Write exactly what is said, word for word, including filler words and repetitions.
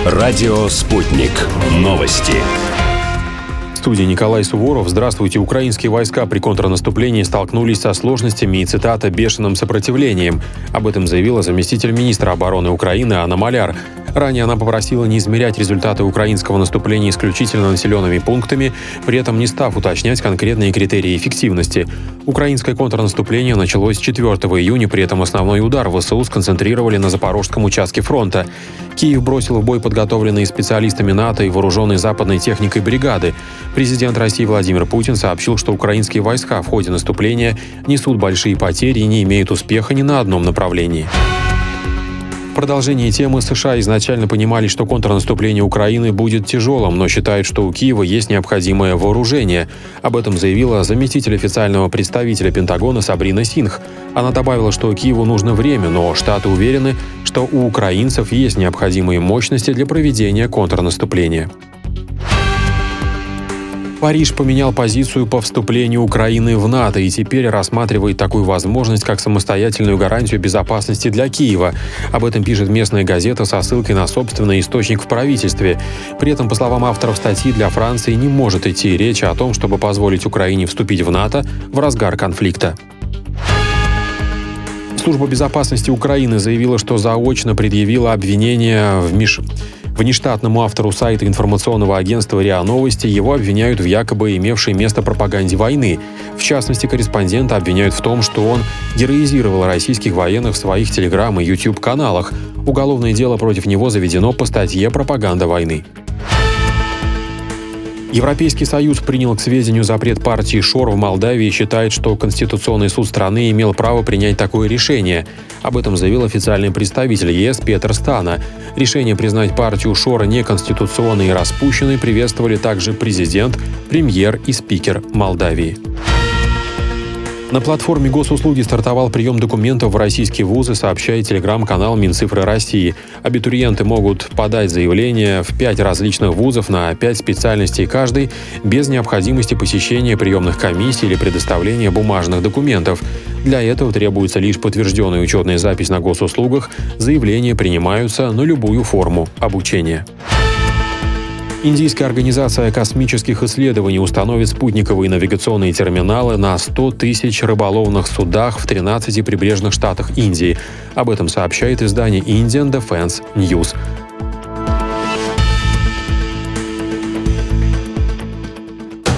Радио «Спутник». Новости. В студии Николай Суворов. Здравствуйте. Украинские войска при контрнаступлении столкнулись со сложностями и, цитата, «бешеным сопротивлением». Об этом заявила заместитель министра обороны Украины Анна Маляр. Ранее она попросила не измерять результаты украинского наступления исключительно населенными пунктами, при этом не став уточнять конкретные критерии эффективности. Украинское контрнаступление началось четвёртого июня, при этом основной удар ВСУ сконцентрировали на запорожском участке фронта. Киев бросил в бой подготовленные специалистами НАТО и вооруженной западной техникой бригады. Президент России Владимир Путин сообщил, что украинские войска в ходе наступления несут большие потери и не имеют успеха ни на одном направлении. В продолжении темы США изначально понимали, что контрнаступление Украины будет тяжелым, но считают, что у Киева есть необходимое вооружение. Об этом заявила заместитель официального представителя Пентагона Сабрина Сингх. Она добавила, что Киеву нужно время, но Штаты уверены, что у украинцев есть необходимые мощности для проведения контрнаступления. Париж поменял позицию по вступлению Украины в НАТО и теперь рассматривает такую возможность, как самостоятельную гарантию безопасности для Киева. Об этом пишет местная газета со ссылкой на собственный источник в правительстве. При этом, по словам авторов статьи, для Франции не может идти речь о том, чтобы позволить Украине вступить в НАТО в разгар конфликта. Служба безопасности Украины заявила, что заочно предъявила обвинение в Миш... Внештатному автору сайта информационного агентства РИА Новости. Его обвиняют в якобы имевшей место пропаганде войны. В частности, корреспондента обвиняют в том, что он героизировал российских военных в своих телеграм- и ютуб-каналах. Уголовное дело против него заведено по статье «Пропаганда войны». Европейский Союз принял к сведению запрет партии ШОР в Молдавии и считает, что Конституционный суд страны имел право принять такое решение. Об этом заявил официальный представитель ЕС Петер Стана. Решение признать партию ШОР неконституционной и распущенной приветствовали также президент, премьер и спикер Молдавии. На платформе госуслуги стартовал прием документов в российские вузы, сообщает телеграм-канал Минцифры России. Абитуриенты могут подать заявление в пять различных вузов на пять специальностей каждый, без необходимости посещения приемных комиссий или предоставления бумажных документов. Для этого требуется лишь подтвержденная учетная запись на госуслугах. Заявления принимаются на любую форму обучения. Индийская организация космических исследований установит спутниковые навигационные терминалы на сто тысяч рыболовных судах в тринадцати прибрежных штатах Индии. Об этом сообщает издание Indian Defense News.